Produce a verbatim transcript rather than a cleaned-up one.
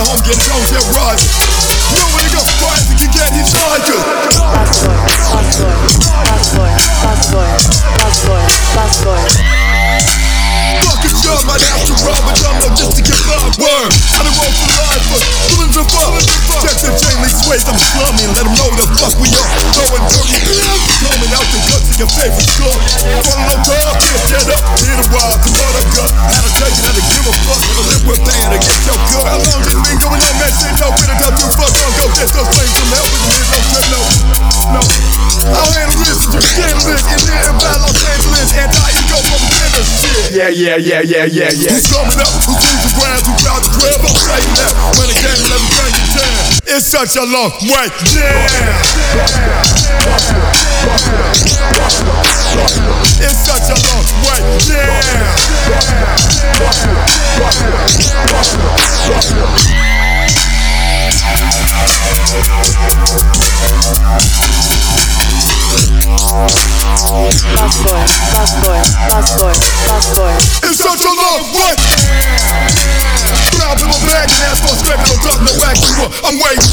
home, get home, get rising. Nobody go quiet, you can get inside you. Fast boy, fast boy, fast boy, fast boy, fast boy. Fucking job, I'd have to rob a jumbo just to get by. Word, I done roll for life, but feelings of fuck. Check the chain link ways, I'm slumming. Let them know the fuck we are. Going dirty, coming out the guts of your favorite skull. Falling on top, get set up, hit a while, what a gut. Had to take it, had to give a fuck. I live with pain to get your good. How long this been going on, man? Shit, no, when I got you fuck, on go get those flames from hell with the live, no trip, no, no. I'll handle this, you scandalous, and then about Los Angeles, and I ego from the shit. Yeah, yeah, yeah, yeah, yeah, yeah. Who's coming up? Who's losing ground? Who's proud to grab? I'm saying that when the game eleven bring you down. It's such a long way down. It's such a long way down. Fast boy, fast boy, fast boy, fast boy. It's such a long way. Grab in my bag and ask for a spec, don't talk no action. I'm way